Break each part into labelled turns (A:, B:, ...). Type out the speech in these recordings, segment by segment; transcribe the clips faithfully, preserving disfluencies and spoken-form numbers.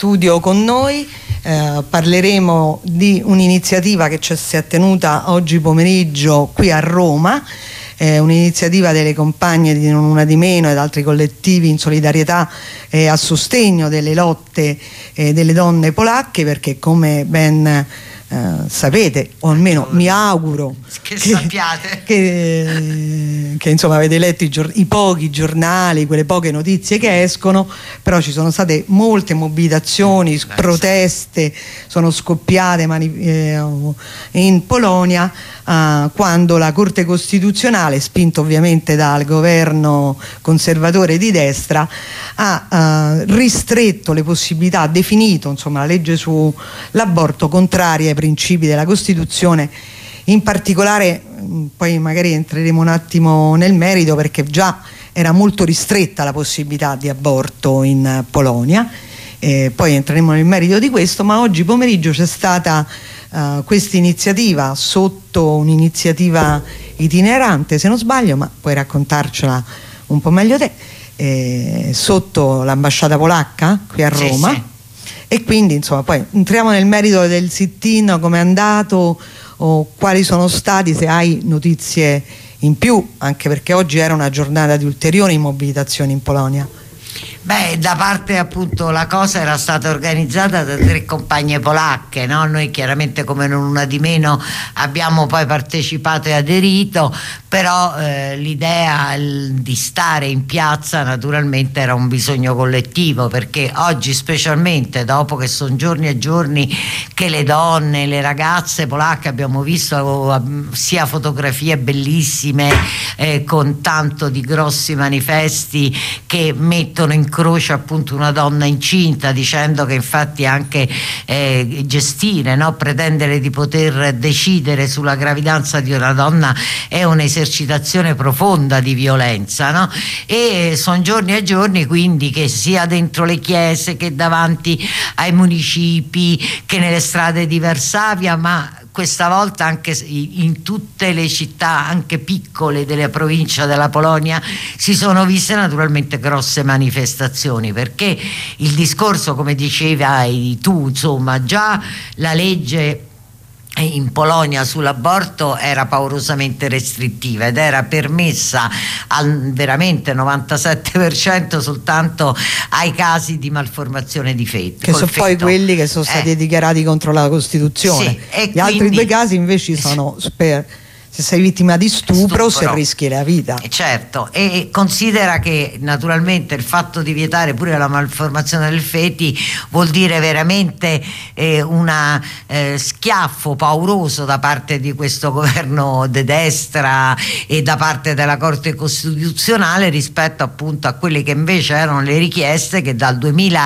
A: studio con noi. Eh, parleremo di un'iniziativa che ci si è tenuta oggi pomeriggio qui a Roma, eh, un'iniziativa delle compagne di Non Una di Meno ed altri collettivi in solidarietà e a sostegno delle lotte eh, delle donne polacche, perché come ben Uh, sapete, o almeno mi auguro
B: che,
A: che
B: sappiate
A: che, che insomma avete letto i, gior- i pochi giornali, quelle poche notizie che escono, però ci sono state molte mobilitazioni, eh, proteste, sono scoppiate mani- eh, in Polonia uh, quando la Corte Costituzionale, spinto ovviamente dal governo conservatore di destra, ha uh, ristretto le possibilità, ha definito insomma la legge sull'aborto contraria ai principi della Costituzione. In particolare, poi magari entreremo un attimo nel merito, perché già era molto ristretta la possibilità di aborto in Polonia, eh, poi entreremo nel merito di questo, ma oggi pomeriggio c'è stata uh, questa iniziativa sotto un'iniziativa itinerante, se non sbaglio, ma puoi raccontarcela un po' meglio te, eh, sotto l'ambasciata polacca qui a Roma. Sì, sì. E quindi insomma poi entriamo nel merito del sit-in, come è andato o quali sono stati, se hai notizie in più, anche perché oggi era una giornata di ulteriori mobilitazioni in Polonia.
B: Beh, da parte appunto la cosa era stata organizzata da tre compagne polacche, no? Noi chiaramente come Non Una di Meno abbiamo poi partecipato e aderito, però eh, l'idea il, di stare in piazza naturalmente era un bisogno collettivo, perché oggi specialmente dopo che sono giorni e giorni che le donne, le ragazze polacche, abbiamo visto sia fotografie bellissime eh, con tanto di grossi manifesti che mettono in croce appunto una donna incinta, dicendo che infatti anche eh, gestire, no? pretendere di poter decidere sulla gravidanza di una donna è un'esercitazione profonda di violenza, no? E sono giorni e giorni quindi che sia dentro le chiese che davanti ai municipi che nelle strade di Varsavia, ma questa volta anche in tutte le città anche piccole della provincia della Polonia si sono viste naturalmente grosse manifestazioni, perché il discorso, come dicevi tu, insomma già la legge in Polonia sull'aborto era paurosamente restrittiva ed era permessa al veramente novantasette per cento soltanto ai casi di malformazione di feto,
A: che sono feto. Poi quelli che sono stati eh. dichiarati contro la Costituzione. Sì, gli quindi, altri due casi invece sono per se sei vittima di stupro, stupro. se rischi la vita.
B: Certo, e considera che naturalmente il fatto di vietare pure la malformazione del feti vuol dire veramente eh, una eh, schiaffo pauroso da parte di questo governo de destra e da parte della Corte Costituzionale rispetto appunto a quelle che invece erano le richieste che dal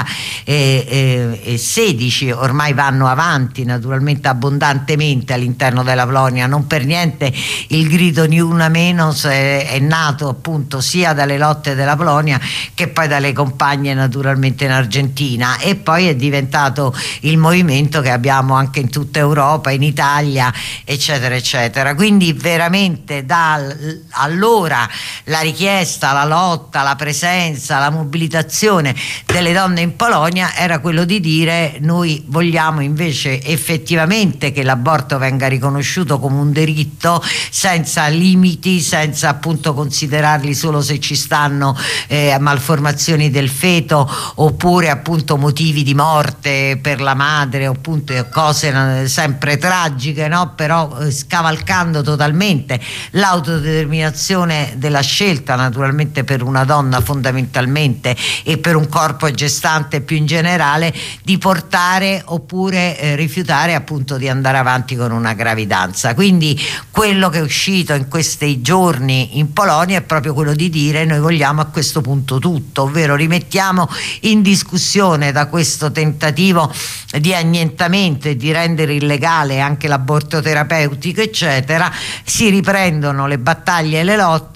B: duemilasedici ormai vanno avanti naturalmente abbondantemente all'interno della Polonia. Non per niente il grido Ni Una Menos è, è nato appunto sia dalle lotte della Polonia che poi dalle compagne naturalmente in Argentina, e poi è diventato il movimento che abbiamo anche in tutta Europa, in Italia, eccetera eccetera. Quindi veramente da allora la richiesta, la lotta, la presenza, la mobilitazione delle donne in Polonia era quello di dire: noi vogliamo invece effettivamente che l'aborto venga riconosciuto come un diritto senza limiti, senza appunto considerarli solo se ci stanno eh, malformazioni del feto oppure appunto motivi di morte per la madre, appunto cose sempre tragiche, no? Però eh, scavalcando totalmente l'autodeterminazione della scelta naturalmente per una donna fondamentalmente e per un corpo gestante più in generale di portare oppure eh, rifiutare appunto di andare avanti con una gravidanza. Quindi quello che è uscito in questi giorni in Polonia è proprio quello di dire: noi vogliamo a questo punto tutto, ovvero rimettiamo in discussione da questo tentativo di annientamento e di rendere illegale anche l'aborto terapeutico eccetera, si riprendono le battaglie e le lotte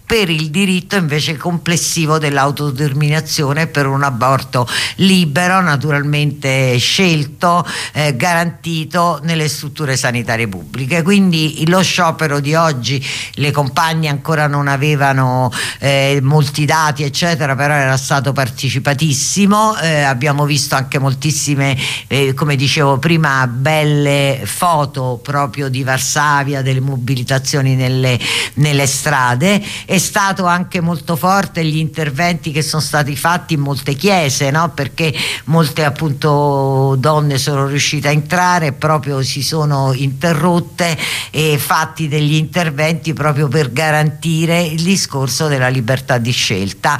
B: per il diritto invece complessivo dell'autodeterminazione, per un aborto libero, naturalmente scelto, eh, garantito nelle strutture sanitarie pubbliche. Quindi lo sciopero di oggi, le compagne ancora non avevano eh, molti dati eccetera, però era stato partecipatissimo, eh, abbiamo visto anche moltissime eh, come dicevo prima belle foto proprio di Varsavia, delle mobilitazioni nelle, nelle strade. È stato anche molto forte gli interventi che sono stati fatti in molte chiese, no? Perché molte appunto donne sono riuscite a entrare e proprio si sono interrotte e fatti degli interventi proprio per garantire il discorso della libertà di scelta.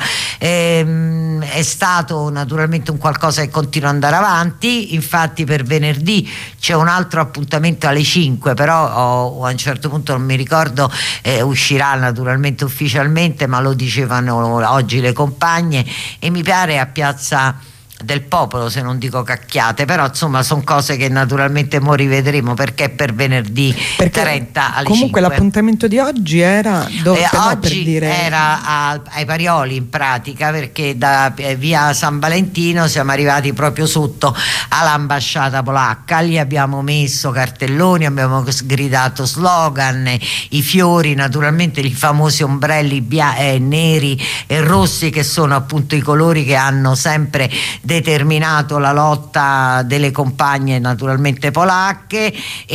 B: Ehm, è stato naturalmente un qualcosa che continua ad andare avanti, infatti per venerdì c'è un altro appuntamento alle cinque, però oh, a un certo punto non mi ricordo, eh, uscirà naturalmente ufficialmente, ma lo dicevano oggi le compagne, e mi pare a Piazza del Popolo, se non dico cacchiate, però insomma sono cose che naturalmente mo rivedremo, perché per venerdì perché trenta alle
A: comunque
B: cinque.
A: L'appuntamento di oggi era dove,
B: eh,
A: però,
B: oggi
A: per dire...
B: era a, ai Parioli in pratica, perché da eh, via San Valentino siamo arrivati proprio sotto all'ambasciata polacca, lì abbiamo messo cartelloni, abbiamo gridato slogan, i fiori, naturalmente i famosi ombrelli bia- eh, neri e rossi, che sono appunto i colori che hanno sempre determinato la lotta delle compagne naturalmente polacche,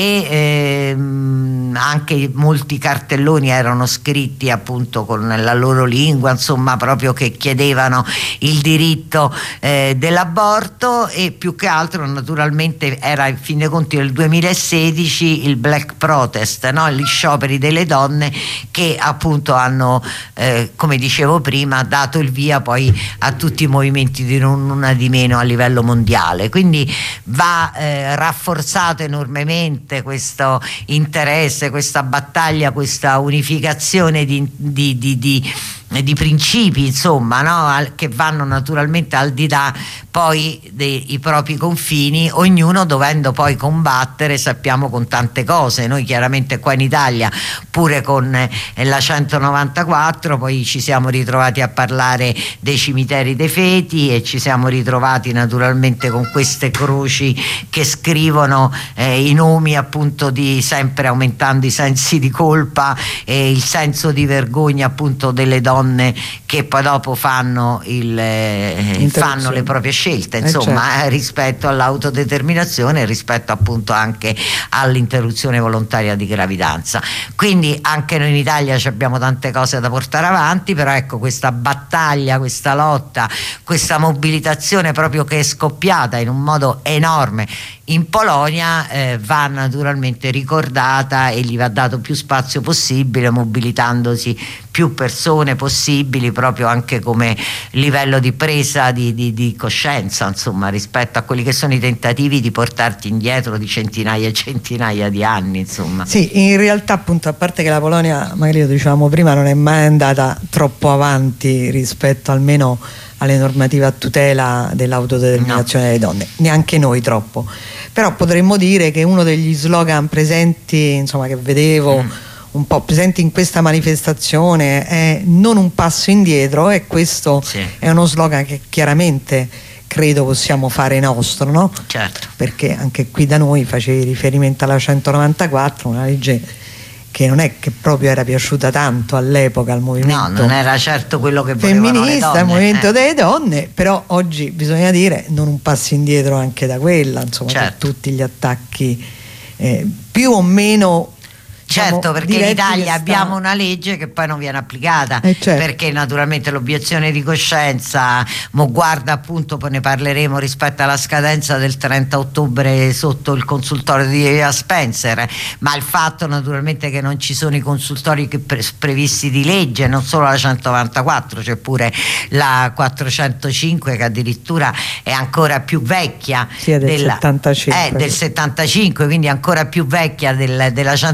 B: e ehm, anche molti cartelloni erano scritti appunto con la loro lingua, insomma proprio che chiedevano il diritto eh, dell'aborto. E più che altro naturalmente era in fin dei conti nel duemilasedici il Black Protest, no? Gli scioperi delle donne che appunto hanno eh, come dicevo prima dato il via poi a tutti i movimenti di non una di meno a livello mondiale. Quindi va eh, rafforzato enormemente questo interesse, questa battaglia, questa unificazione di, di, di, di di principi, insomma, no? Che vanno naturalmente al di là poi dei propri confini, ognuno dovendo poi combattere, sappiamo, con tante cose. Noi chiaramente qua in Italia pure con eh, la centonovantaquattro poi ci siamo ritrovati a parlare dei cimiteri dei feti, e ci siamo ritrovati naturalmente con queste croci che scrivono eh, i nomi appunto di, sempre aumentando i sensi di colpa e il senso di vergogna appunto delle donne che poi dopo fanno, il, eh, fanno le proprie scelte, insomma, eh, certo. eh, rispetto all'autodeterminazione, rispetto appunto anche all'interruzione volontaria di gravidanza. Quindi anche noi in Italia abbiamo tante cose da portare avanti, però ecco, questa battaglia, questa lotta, questa mobilitazione proprio che è scoppiata in un modo enorme in Polonia eh, va naturalmente ricordata e gli va dato più spazio possibile, mobilitandosi più persone possibili, proprio anche come livello di presa di, di, di coscienza, insomma, rispetto a quelli che sono i tentativi di portarti indietro di centinaia e centinaia di anni, insomma.
A: Sì, in realtà appunto, a parte che la Polonia, magari lo dicevamo prima, non è mai andata troppo avanti rispetto almeno alle normative a tutela dell'autodeterminazione no. delle donne, neanche noi troppo, però potremmo dire che uno degli slogan presenti, insomma, che vedevo mm. un po' presenti in questa manifestazione è non un passo indietro, e questo sì. è uno slogan che chiaramente credo possiamo fare nostro, no?
B: Certo.
A: Perché anche qui da noi facevi riferimento alla centonovantaquattro, una legge che non è che proprio era piaciuta tanto all'epoca al movimento,
B: no, non era certo quello che volevano
A: femminista,
B: le donne,
A: il movimento
B: eh.
A: delle donne, però oggi bisogna dire non un passo indietro anche da quella, insomma,
B: certo.
A: per tutti gli attacchi eh, più o meno.
B: Certo, perché in Italia abbiamo una legge che poi non viene applicata,
A: eh certo.
B: perché naturalmente l'obiezione di coscienza, mo guarda appunto, poi ne parleremo rispetto alla scadenza del trenta ottobre sotto il consultorio di via Spencer, ma il fatto naturalmente che non ci sono i consultori che pre- previsti di legge, non solo la centonovantaquattro, c'è pure la quattrocentocinque che addirittura è ancora più vecchia,
A: sì, del,
B: della,
A: settantacinque.
B: Eh, del settantacinque, quindi ancora più vecchia del, della centonovantaquattro,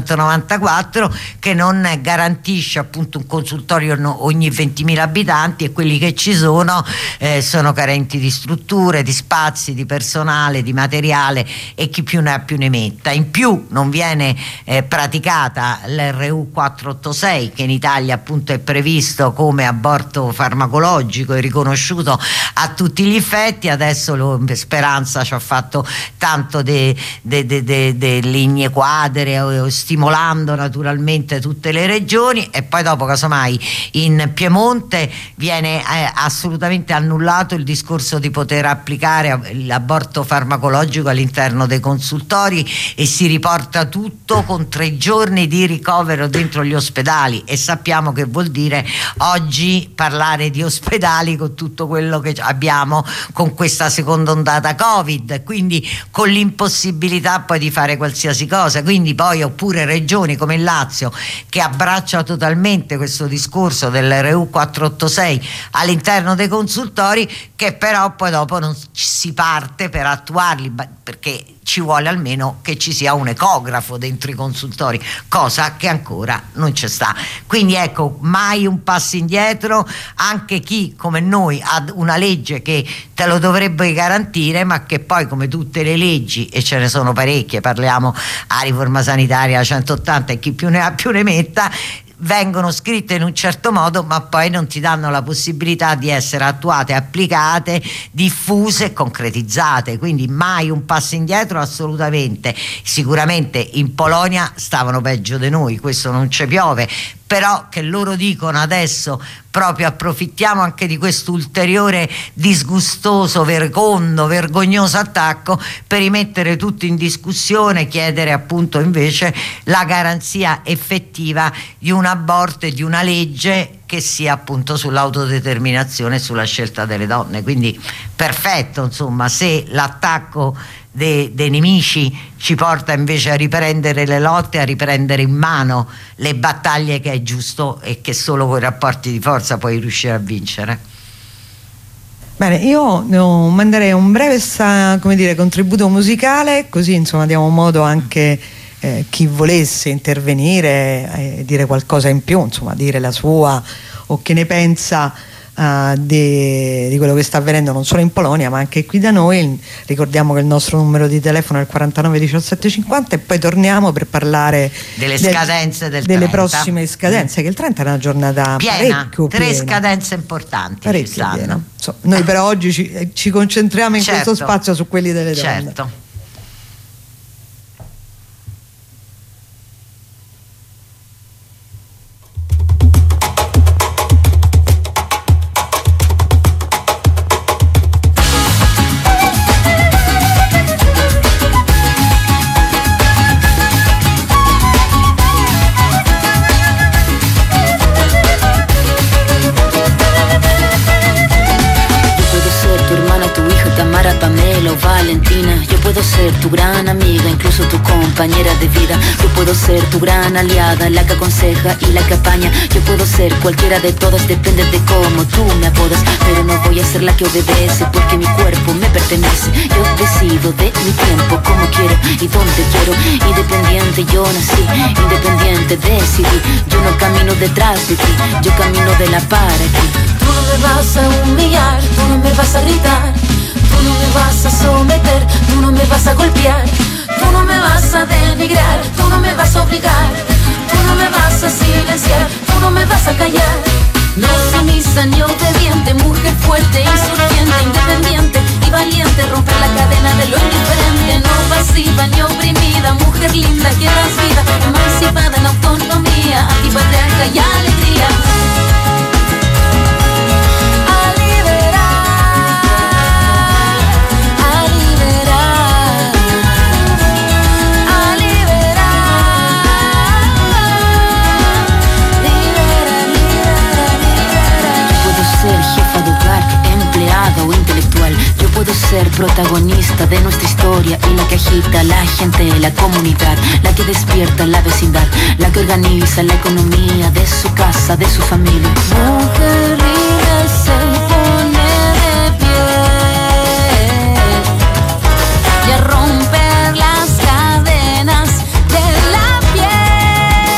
B: cinquantaquattro, che non garantisce appunto un consultorio ogni ventimila abitanti, e quelli che ci sono eh, sono carenti di strutture, di spazi, di personale, di materiale, e chi più ne ha più ne metta. In più non viene eh, praticata l'R U quattrocentottantasei, che in Italia appunto è previsto come aborto farmacologico e riconosciuto a tutti gli effetti. Adesso lo, Speranza ci ha fatto tanto de, de, de, de, de linee quadre, stimolando naturalmente tutte le regioni, e poi dopo casomai in Piemonte viene eh, assolutamente annullato il discorso di poter applicare l'aborto farmacologico all'interno dei consultori, e si riporta tutto con tre giorni di ricovero dentro gli ospedali, e sappiamo che vuol dire oggi parlare di ospedali con tutto quello che abbiamo con questa seconda ondata Covid, quindi con l'impossibilità poi di fare qualsiasi cosa. Quindi poi oppure regioni come il Lazio, che abbraccia totalmente questo discorso dell'R U quattrocentottantasei all'interno dei consultori, che però poi dopo non si parte per attuarli, perché ci vuole almeno che ci sia un ecografo dentro i consultori, cosa che ancora non c'è sta. Quindi ecco, mai un passo indietro. Anche chi come noi ha una legge che te lo dovrebbe garantire, ma che poi, come tutte le leggi, e ce ne sono parecchie, parliamo a riforma sanitaria centottanta e chi più ne ha più ne metta, vengono scritte in un certo modo, ma poi non ti danno la possibilità di essere attuate, applicate, diffuse e concretizzate. Quindi mai un passo indietro, assolutamente. Sicuramente in Polonia stavano peggio di noi, questo non ci piove, però che loro dicono adesso proprio approfittiamo anche di questo ulteriore disgustoso, vergognoso, vergognoso attacco per rimettere tutto in discussione, chiedere appunto invece la garanzia effettiva di un aborto e di una legge che sia appunto sull'autodeterminazione e sulla scelta delle donne. Quindi perfetto, insomma, se l'attacco dei, dei nemici ci porta invece a riprendere le lotte, a riprendere in mano le battaglie che è giusto e che solo con i rapporti di forza puoi riuscire a vincere.
A: Bene, io no, manderei un breve sta, come dire, contributo musicale, così insomma diamo modo anche eh, chi volesse intervenire e eh, dire qualcosa in più, insomma dire la sua o che ne pensa Uh, di, di quello che sta avvenendo non solo in Polonia ma anche qui da noi. Ricordiamo che il nostro numero di telefono è il quarantanove diciassette cinquanta, e poi torniamo per parlare
B: delle scadenze del
A: delle
B: trenta.
A: Prossime scadenze, mm. che il trenta è una giornata
B: piena,
A: parecchio
B: tre
A: piena.
B: scadenze importanti
A: parecchio
B: ci stanno.
A: So, noi però oggi ci, ci concentriamo in
B: certo,
A: questo spazio su quelli delle donne.
B: Certo.
C: Tu gran amiga, incluso tu compañera de vida. Yo puedo ser tu gran aliada, la que aconseja y la que apaña. Yo puedo ser cualquiera de todas, depende de cómo tú me apodas. Pero no voy a ser la que obedece, porque mi cuerpo me pertenece. Yo decido de mi tiempo, como quiero y donde quiero. Independiente yo nací, independiente decidí. Yo no camino detrás de ti, yo camino de la para ti. Tú no me vas a humillar, tú no me vas a gritar. Tú no me vas a someter, tú no me vas a golpear. Tú no me vas a denigrar, tú no me vas a obligar. Tú no me vas a silenciar, tú no me vas a callar. No sumisa ni obediente, mujer fuerte, insurgente, independiente y valiente. Romper la cadena de lo indiferente, no pasiva ni oprimida. Mujer linda que das vida, emancipada en autonomía, antipatriarca y alegría. O intelectual, yo puedo ser protagonista de nuestra historia y la que agita a la gente, la comunidad, la que despierta la vecindad, la que organiza la economía de su casa, de su familia. Mujer libre se pone de pie y a romper las cadenas de la piel.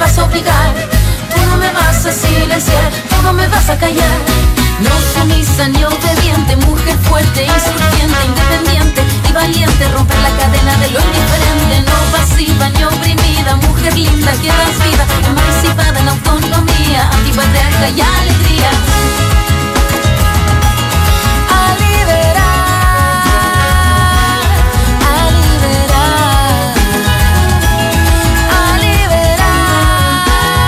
C: vas a obligar, tú no me vas a silenciar, tú no me vas a callar. No sumisa ni obediente, mujer fuerte, insurgente, independiente y valiente, romper la cadena de lo indiferente, no pasiva ni oprimida, mujer linda que das vida, emancipada en autonomía, antipatriarca y alegría. A liberar, a liberar, a liberar.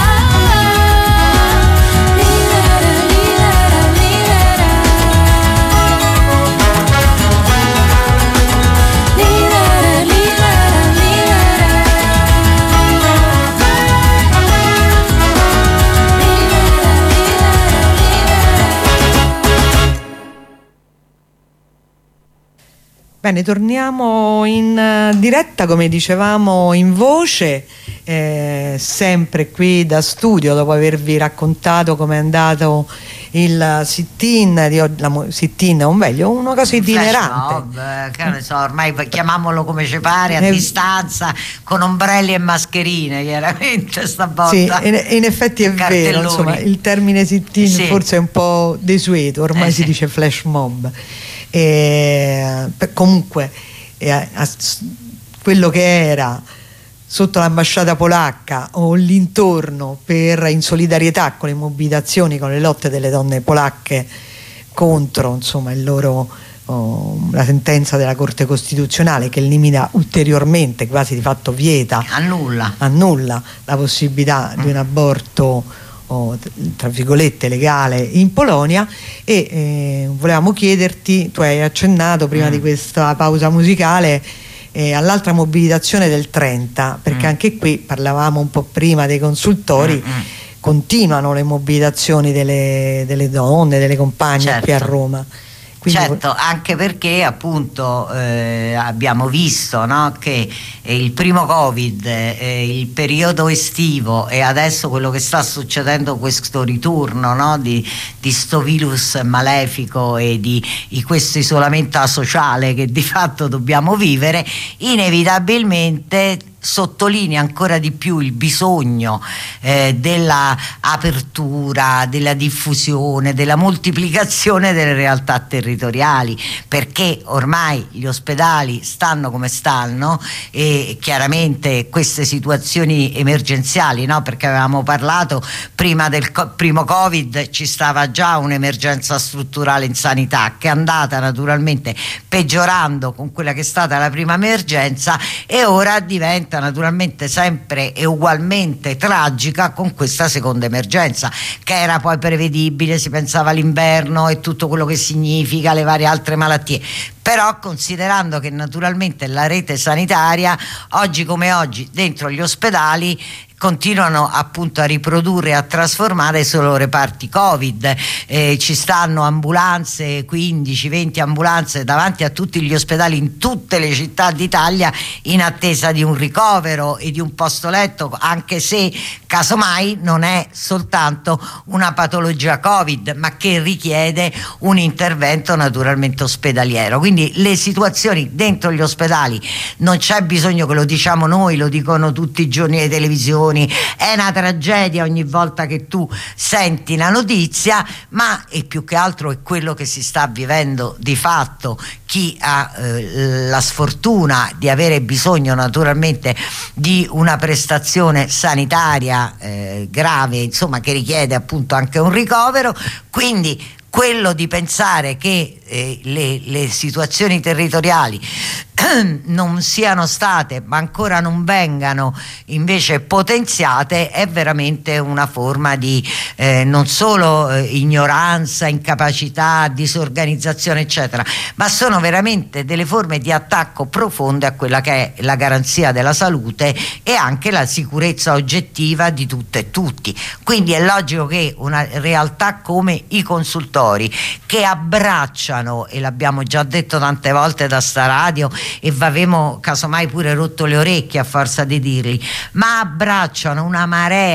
C: Libera, libera, libera. Libera, libera, libera.
A: Bene, torniamo in uh, diretta, come dicevamo, in voce, eh, sempre qui da studio, dopo avervi raccontato come è andato il sit-in di oggi. La sit-in, o meglio, una cosa itinerante.
B: Mob, che ne so, ormai chiamiamolo come ci pare, a
A: Eh,
B: distanza, con ombrelli e mascherine, chiaramente stavolta.
A: Sì, in, in effetti è vero,
B: Cartelloni.
A: insomma, il termine sit-in
B: Sì.
A: forse è un po' desueto, ormai
B: Eh,
A: si
B: sì.
A: dice flash mob. E, per- comunque eh, a- quello che era sotto l'ambasciata polacca o l'intorno, per in solidarietà con le mobilitazioni, con le lotte delle donne polacche contro, insomma, il loro oh, la sentenza della Corte Costituzionale che limita ulteriormente, quasi di fatto vieta,
B: Annulla.
A: annulla la possibilità di un aborto o, tra virgolette, legale in Polonia. E eh, volevamo chiederti, tu hai accennato prima
B: Mm.
A: di questa pausa musicale, eh, all'altra mobilitazione del trenta, perché
B: Mm.
A: anche qui parlavamo un po' prima dei consultori.
B: Mm, mm.
A: Continuano le mobilitazioni delle, delle donne, delle compagne
B: Certo.
A: qui a Roma. Quindi
B: Certo, anche perché appunto eh, abbiamo visto, no, che eh, il primo Covid, eh, il periodo estivo e adesso quello che sta succedendo, questo ritorno, no, di, di sto virus malefico e di, di questo isolamento asociale che di fatto dobbiamo vivere, inevitabilmente sottolinea ancora di più il bisogno eh, della apertura, della diffusione, della moltiplicazione delle realtà territoriali, perché ormai gli ospedali stanno come stanno e chiaramente queste situazioni emergenziali, no? Perché avevamo parlato prima del co- primo Covid, ci stava già un'emergenza strutturale in sanità che è andata naturalmente peggiorando con quella che è stata la prima emergenza e ora diventa naturalmente sempre e ugualmente tragica con questa seconda emergenza, che era poi prevedibile, si pensava all'inverno e tutto quello che significa, le varie altre malattie. Però considerando che naturalmente la rete sanitaria oggi come oggi dentro gli ospedali continuano appunto a riprodurre e a trasformare solo reparti Covid, eh, ci stanno ambulanze, quindici venti ambulanze davanti a tutti gli ospedali in tutte le città d'Italia in attesa di un ricovero e di un posto letto, anche se casomai non è soltanto una patologia Covid ma che richiede un intervento naturalmente ospedaliero. Quindi le situazioni dentro gli ospedali, non c'è bisogno che lo diciamo noi, lo dicono tutti i giorni le televisioni, è una tragedia ogni volta che tu senti la notizia, ma e più che altro è quello che si sta vivendo di fatto. Chi ha eh, la sfortuna di avere bisogno naturalmente di una prestazione sanitaria eh, grave, insomma, che richiede appunto anche un ricovero, quindi quello di pensare che eh, le, le situazioni territoriali non siano state, ma ancora non vengano invece potenziate, è veramente una forma di eh, non solo eh, ignoranza, incapacità, disorganizzazione eccetera, ma sono veramente delle forme di attacco profonde a quella che è la garanzia della salute e anche la sicurezza oggettiva di tutte e tutti. Quindi è logico che una realtà come i consultori, che abbracciano, e l'abbiamo già detto tante volte da sta radio e avevamo casomai pure rotto le orecchie a forza di dirli, ma abbracciano una marea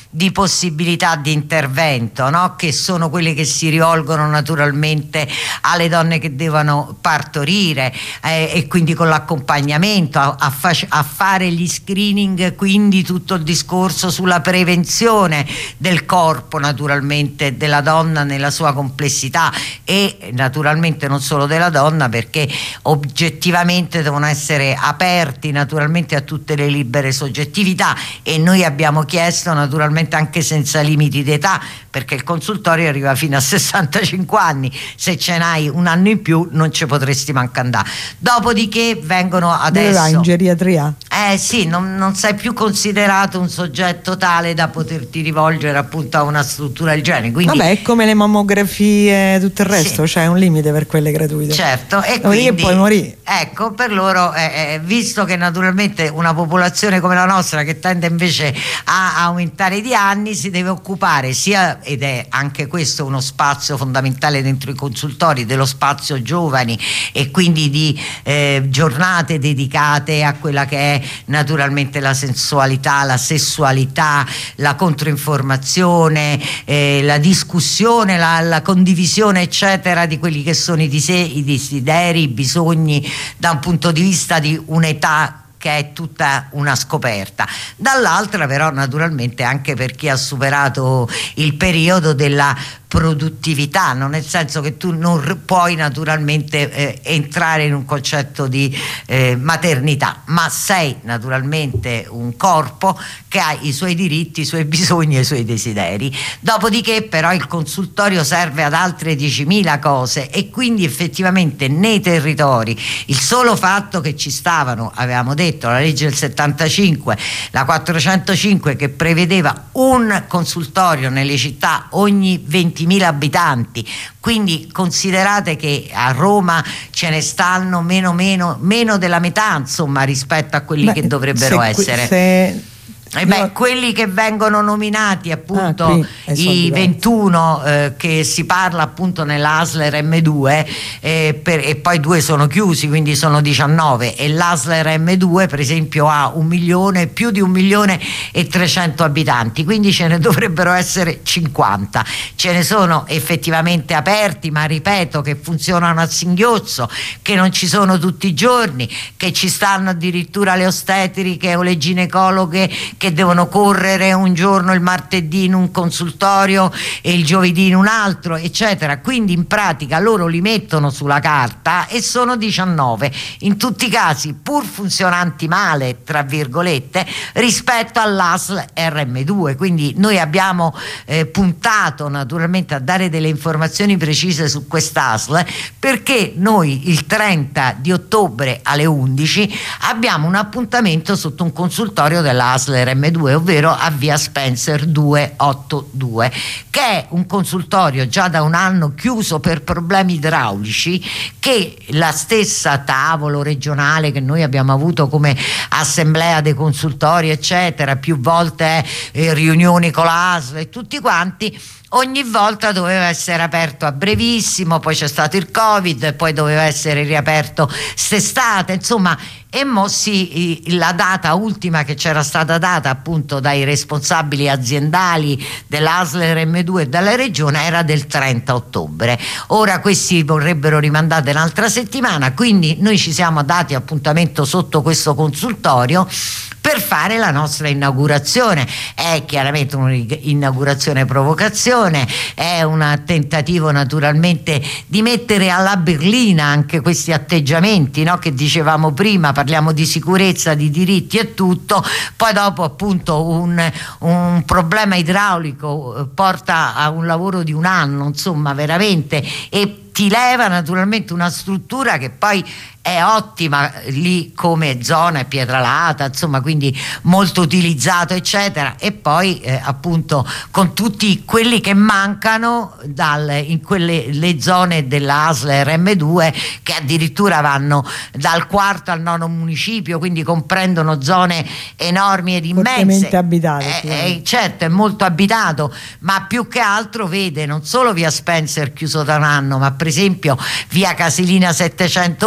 B: di possibilità di intervento, no? Che sono quelle che si rivolgono naturalmente alle donne che devono partorire eh, e quindi con l'accompagnamento a, a, fa- a fare gli screening, quindi tutto il discorso sulla prevenzione del corpo naturalmente della donna nella sua complessità e naturalmente non solo della donna, perché oggettivamente devono essere aperti naturalmente a tutte le libere soggettività, e noi abbiamo chiesto naturalmente anche senza limiti d'età, perché il consultorio arriva fino a sessantacinque anni, se ce n'hai un anno in più non ci potresti manco andare. Dopodiché vengono adesso
A: dove vai, in geriatria?
B: Eh sì, non, non sei più considerato un soggetto tale da poterti rivolgere appunto a una struttura del genere. Quindi,
A: vabbè, è come le mammografie, tutto il resto, sì. C'è un limite per quelle gratuite.
B: Certo, e
A: quindi,
B: quindi
A: poi morì.
B: Ecco, per loro, eh, eh, visto che naturalmente una popolazione come la nostra che tende invece a, a aumentare di anni, si deve occupare sia, ed è anche questo uno spazio fondamentale dentro i consultori, dello spazio giovani, e quindi di eh, giornate dedicate a quella che è naturalmente la sensualità, la sessualità, la controinformazione, eh, la discussione, la, la condivisione eccetera di quelli che sono i, dise- i desideri, i bisogni da un punto di vista di un'età che è tutta una scoperta. Dall'altra però naturalmente anche per chi ha superato il periodo della produttività, no? Nel senso che tu non puoi naturalmente eh, entrare in un concetto di eh, maternità, ma sei naturalmente un corpo che ha i suoi diritti, i suoi bisogni e i suoi desideri. Dopodiché però il consultorio serve ad altre diecimila cose, e quindi effettivamente nei territori il solo fatto che ci stavano, avevamo detto, la legge del settantacinque, la quattrocentocinque, che prevedeva un consultorio nelle città ogni ventimila abitanti, quindi considerate che a Roma ce ne stanno meno, meno, meno della metà, insomma, rispetto a quelli Beh, che dovrebbero
A: se,
B: essere.
A: Se...
B: Eh beh, no. Quelli che vengono nominati appunto
A: ah,
B: i ventuno eh, che si parla appunto nell'A S L R M due eh, per, e poi due sono chiusi, quindi sono diciannove, e l'A S L R M due per esempio ha un milione, più di un milione e trecento abitanti, quindi ce ne dovrebbero essere cinquanta. Ce ne sono effettivamente aperti, ma ripeto che funzionano a singhiozzo, che non ci sono tutti i giorni, che ci stanno addirittura le ostetriche o le ginecologhe che devono correre un giorno il martedì in un consultorio e il giovedì in un altro eccetera, quindi in pratica loro li mettono sulla carta e sono diciannove, in tutti i casi pur funzionanti male tra virgolette rispetto all'A S L R M due. Quindi noi abbiamo eh, puntato naturalmente a dare delle informazioni precise su questa A S L, perché noi il trenta di ottobre alle undici abbiamo un appuntamento sotto un consultorio della A S L R M due, ovvero a via Spencer duecentottantadue, che è un consultorio già da un anno chiuso per problemi idraulici, che la stessa tavolo regionale che noi abbiamo avuto come assemblea dei consultori eccetera, più volte eh, riunioni con la A S L e tutti quanti, ogni volta doveva essere aperto a brevissimo, poi c'è stato il Covid, poi doveva essere riaperto quest'estate, insomma, e mo sì, la data ultima che c'era stata data appunto dai responsabili aziendali dell'A S L R M due e dalla regione era del trenta ottobre. Ora questi vorrebbero rimandare un'altra settimana, quindi noi ci siamo dati appuntamento sotto questo consultorio per fare la nostra inaugurazione. È chiaramente un'inaugurazione provocazione, è un tentativo naturalmente di mettere alla berlina anche questi atteggiamenti, no? Che dicevamo prima, parliamo di sicurezza, di diritti e tutto, poi dopo appunto un, un problema idraulico porta a un lavoro di un anno, insomma veramente, e ti leva naturalmente una struttura che poi è ottima lì come zona, è Pietralata, insomma, quindi molto utilizzato eccetera, e poi eh, appunto con tutti quelli che mancano dal, in quelle le zone della A S L R M due, che addirittura vanno dal quarto al nono municipio, quindi comprendono zone enormi ed immense,
A: fortemente abitate,
B: eh, eh, certo è molto abitato, ma più che altro vede non solo via Spencer chiuso da un anno, ma per esempio via Casilina settecentoundici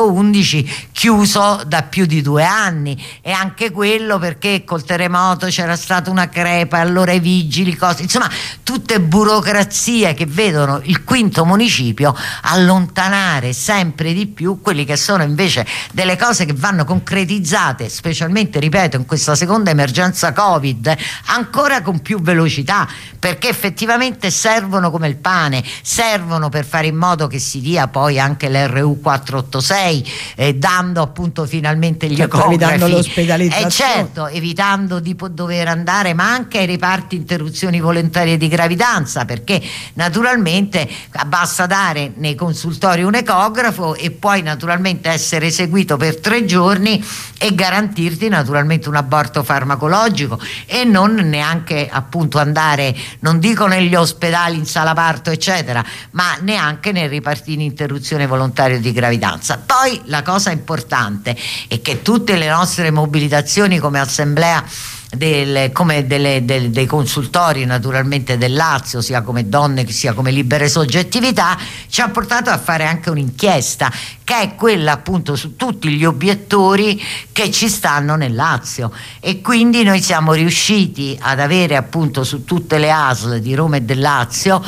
B: uffici, chiuso da più di due anni, e anche quello perché col terremoto c'era stata una crepa, allora i vigili, cose, insomma tutte burocrazie che vedono il quinto municipio allontanare sempre di più quelli che sono invece delle cose che vanno concretizzate, specialmente, ripeto, in questa seconda emergenza Covid, ancora con più velocità, perché effettivamente servono come il pane, servono per fare in modo che si dia poi anche l'R U quattrocentottantasei, eh, dando appunto finalmente gli
A: certo,
B: ecografi,
A: evitando l'ospedalizzazione,
B: eh, certo, evitando di po- dover andare, ma anche ai reparti interruzioni volontarie di gravidanza, perché naturalmente basta dare nei consultori un ecografo e poi naturalmente essere eseguito per tre giorni e garantirti naturalmente un aborto farmacologico, e non neanche appunto andare, non dico negli ospedali in sala parto eccetera, ma neanche nei reparti in interruzione volontaria di gravidanza. Poi la cosa importante è che tutte le nostre mobilitazioni come assemblea Del, come delle, del, dei consultori naturalmente del Lazio, sia come donne sia come libere soggettività, ci ha portato a fare anche un'inchiesta che è quella appunto su tutti gli obiettori che ci stanno nel Lazio, e quindi noi siamo riusciti ad avere appunto su tutte le A S L di Roma e del Lazio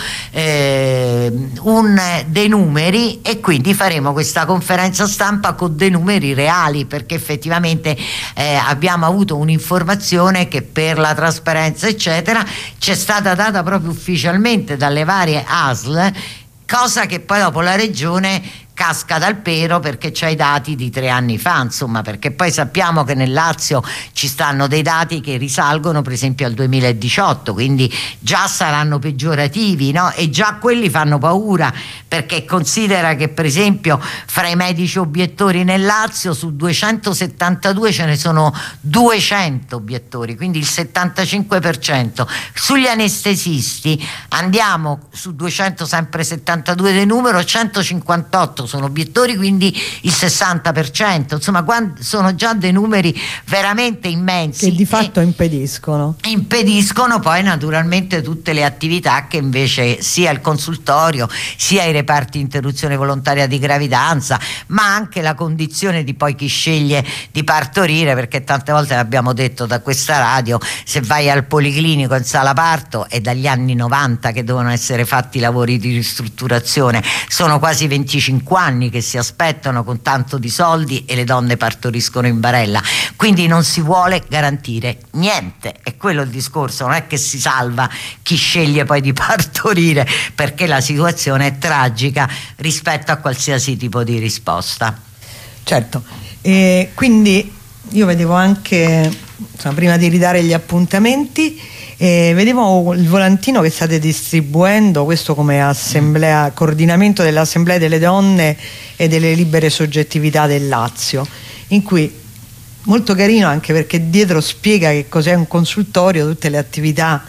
B: eh, un, dei numeri, e quindi faremo questa conferenza stampa con dei numeri reali, perché effettivamente eh, abbiamo avuto un'informazione che per la trasparenza eccetera ci è stata data proprio ufficialmente dalle varie A S L, cosa che poi dopo la regione casca dal pero perché c'ha i dati di tre anni fa, insomma, perché poi sappiamo che nel Lazio ci stanno dei dati che risalgono per esempio al duemiladiciotto, quindi già saranno peggiorativi, no? E già quelli fanno paura, perché considera che per esempio fra i medici obiettori nel Lazio su duecentosettantadue ce ne sono duecento obiettori, quindi il settantacinque per cento. Sugli anestesisti andiamo su duecentosettantadue di numero, centocinquantotto sono obiettori, quindi il sessanta per cento, insomma sono già dei numeri veramente immensi
A: che di fatto impediscono
B: impediscono poi naturalmente tutte le attività che invece sia il consultorio sia i reparti interruzione volontaria di gravidanza, ma anche la condizione di poi chi sceglie di partorire, perché tante volte l'abbiamo detto da questa radio, se vai al policlinico in sala parto è dagli anni novanta che devono essere fatti i lavori di ristrutturazione, sono quasi venticinque anni che si aspettano con tanto di soldi e le donne partoriscono in barella, quindi non si vuole garantire niente, è quello il discorso, non è che si salva chi sceglie poi di partorire, perché la situazione è tragica rispetto a qualsiasi tipo di risposta.
A: Certo, e quindi io vedevo anche, insomma, prima di ridare gli appuntamenti, Eh, vedevo il volantino che state distribuendo, questo come assemblea, coordinamento delle assemblee delle donne e delle libere soggettività del Lazio, in cui molto carino anche perché dietro spiega che cos'è un consultorio, tutte le attività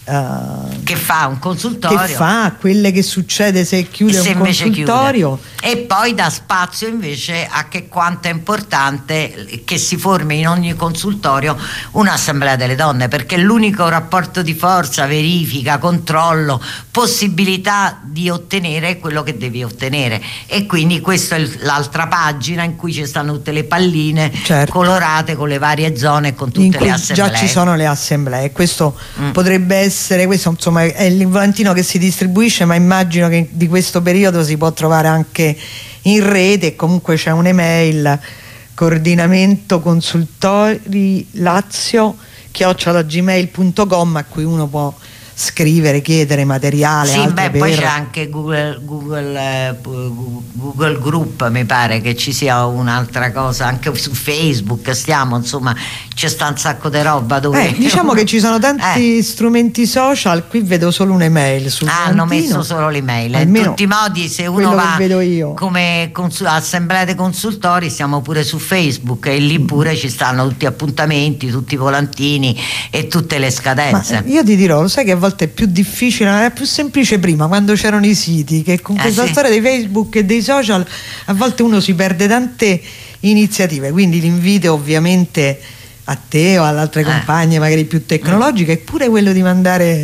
A: uh,
B: che fa un consultorio,
A: che fa, quelle che succede se chiude
B: se
A: un consultorio
B: chiude. E poi dà spazio invece a che quanto è importante che si formi in ogni consultorio un'assemblea delle donne, perché l'unico rapporto di forza, verifica, controllo, possibilità di ottenere quello che devi ottenere, e quindi questa è l'altra pagina in cui ci stanno tutte le palline, certo, colorate con le varie zone e con tutte
A: in cui
B: le assemblee.
A: Già ci sono le assemblee, questo
B: mm.
A: potrebbe essere, questo insomma è il volantino che si distribuisce, ma immagino che di questo periodo si può trovare anche in rete, e comunque c'è un'email, coordinamento consultori lazio chiocciola gmail punto com, a cui uno può scrivere, chiedere materiale.
B: Sì, beh,
A: per...
B: poi c'è anche Google, Google, eh, Google Group, mi pare che ci sia un'altra cosa, anche su Facebook stiamo, insomma c'è sta un sacco di roba dove...
A: Eh, diciamo che ci sono tanti
B: eh.
A: strumenti social, qui vedo solo un'email sul
B: ah,
A: volantino.
B: hanno messo solo l'email, in tutti i modi se uno va come consul- assemblea dei consultori siamo pure su Facebook, e lì pure ci stanno tutti gli appuntamenti, tutti i volantini e tutte le scadenze.
A: Ma io ti dirò, lo sai che a volte è più difficile, era più semplice prima quando c'erano i siti, che con questa
B: eh sì.
A: storia dei Facebook e dei social a volte uno si perde tante iniziative, quindi l'invito ovviamente a te o alle altre
B: eh.
A: compagne magari più tecnologiche, eppure quello di mandare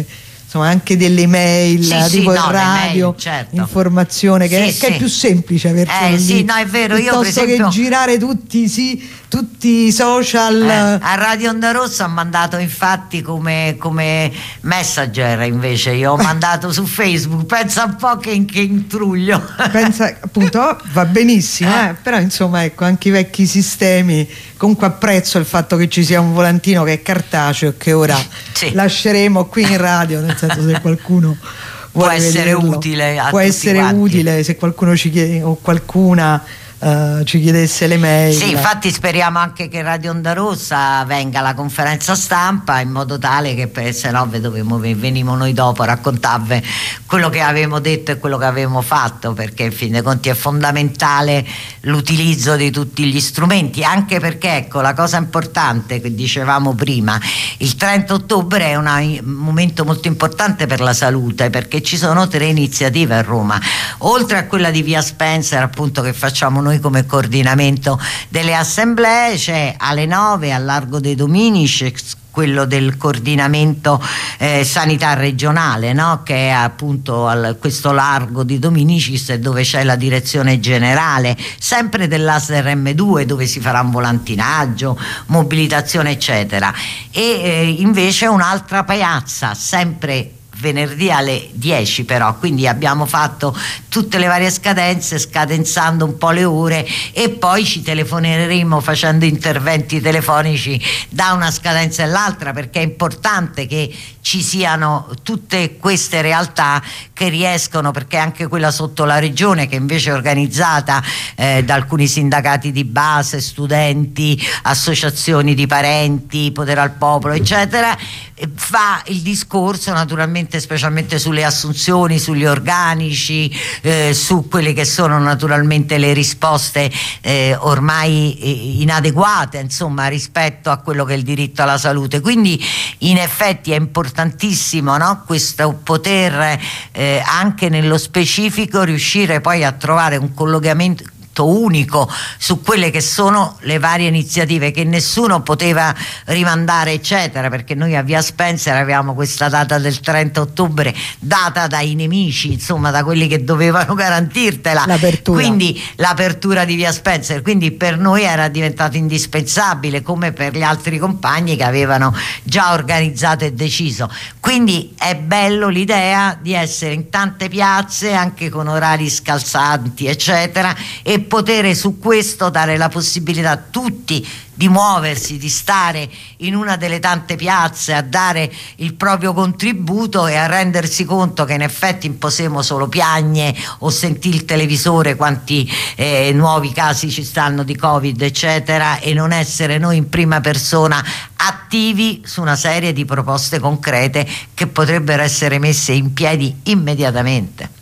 A: insomma anche delle mail,
B: sì,
A: tipo
B: sì,
A: in
B: no,
A: radio,
B: mail, certo.
A: informazione che,
B: sì,
A: è,
B: sì.
A: che è più semplice avercelo
B: eh,
A: lì,
B: sì, no, è vero, io per
A: piuttosto
B: esempio
A: che girare tutti, sì, tutti i social.
B: eh, a Radio Onda Rossa ho mandato infatti come, come messenger, invece io ho mandato su Facebook, pensa un po' che, che intruglio.
A: Pensa, appunto, va benissimo, eh. Eh, però insomma ecco, anche i vecchi sistemi, comunque apprezzo il fatto che ci sia un volantino che è cartaceo, che ora sì. lasceremo qui in radio, nel senso se qualcuno
B: può
A: vuole
B: essere
A: vederlo,
B: utile a
A: può
B: tutti
A: essere
B: quanti.
A: utile se qualcuno ci chiede o qualcuna Uh, ci chiedesse le mail.
B: Sì, infatti speriamo anche che Radio Onda Rossa venga alla conferenza stampa, in modo tale che per, se no dovevamo venimo noi dopo a raccontarvi quello che avevamo detto e quello che avevamo fatto, perché in fin dei conti è fondamentale l'utilizzo di tutti gli strumenti, anche perché ecco la cosa importante che dicevamo prima, il trenta ottobre è una, un momento molto importante per la salute, perché ci sono tre iniziative a Roma, oltre a quella di Via Spencer appunto che facciamo noi come coordinamento delle assemblee, c'è alle nove al Largo dei Dominici quello del coordinamento eh, sanità regionale, no? Che è appunto al, questo Largo di Dominicis, dove c'è la direzione generale sempre dell'A S R M due, dove si farà un volantinaggio, mobilitazione eccetera, e eh, invece un'altra piazza sempre venerdì alle dieci, però quindi abbiamo fatto tutte le varie scadenze, scadenzando un po' le ore, e poi ci telefoneremo facendo interventi telefonici da una scadenza all'altra, perché è importante che ci siano tutte queste realtà che riescono, perché anche quella sotto la regione, che invece è organizzata eh, da alcuni sindacati di base, studenti, associazioni di parenti, Potere al Popolo eccetera, fa il discorso naturalmente specialmente sulle assunzioni, sugli organici, eh, su quelle che sono naturalmente le risposte eh, ormai eh, inadeguate insomma rispetto a quello che è il diritto alla salute. Quindi in effetti è importantissimo, no? Questo poter eh, anche nello specifico riuscire poi a trovare un collegamento unico su quelle che sono le varie iniziative che nessuno poteva rimandare eccetera, perché noi a Via Spencer avevamo questa data del trenta ottobre data dai nemici, insomma da quelli che dovevano garantirtela,
A: l'apertura.
B: Quindi l'apertura di Via Spencer, quindi per noi era diventato indispensabile, come per gli altri compagni che avevano già organizzato e deciso. Quindi è bello l'idea di essere in tante piazze anche con orari scalzanti eccetera, e potere su questo dare la possibilità a tutti di muoversi, di stare in una delle tante piazze a dare il proprio contributo e a rendersi conto che in effetti imposiamo solo piagne o sentire il televisore quanti eh, nuovi casi ci stanno di Covid eccetera, e non essere noi in prima persona attivi su una serie di proposte concrete che potrebbero essere messe in piedi immediatamente.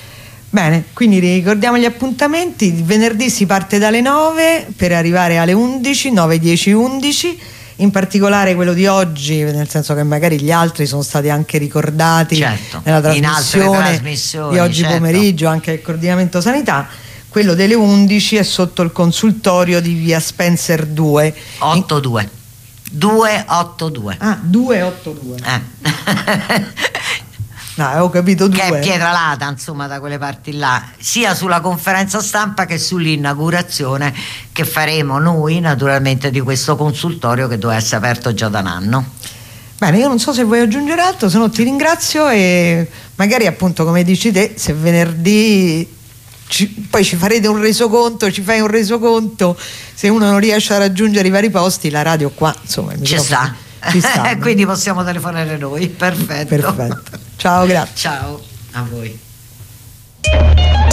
A: Bene, quindi ricordiamo gli appuntamenti: il venerdì si parte dalle nove per arrivare alle undici, nove, dieci, undici, in particolare quello di oggi, nel senso che magari gli altri sono stati anche ricordati
B: certo,
A: nella trasmissione di oggi certo. pomeriggio, anche il coordinamento sanità. Quello delle undici è sotto il consultorio di Via Spencer due
B: ottantadue duecentottantadue.
A: Ah, duecentottantadue.
B: Eh.
A: No, avevo capito due.
B: Che è Pietralata, insomma, da quelle parti là, sia sulla conferenza stampa che sull'inaugurazione che faremo noi, naturalmente, di questo consultorio che doveva essere aperto già da un anno.
A: Bene, io non so se vuoi aggiungere altro, se no ti ringrazio, e magari appunto come dici te, se venerdì ci, poi ci farete un resoconto, ci fai un resoconto, se uno non riesce a raggiungere i vari posti, la radio qua, insomma,
B: ci sta. Ci sta, quindi possiamo telefonare noi. Perfetto.
A: Perfetto. Ciao, grazie.
B: Ciao a voi.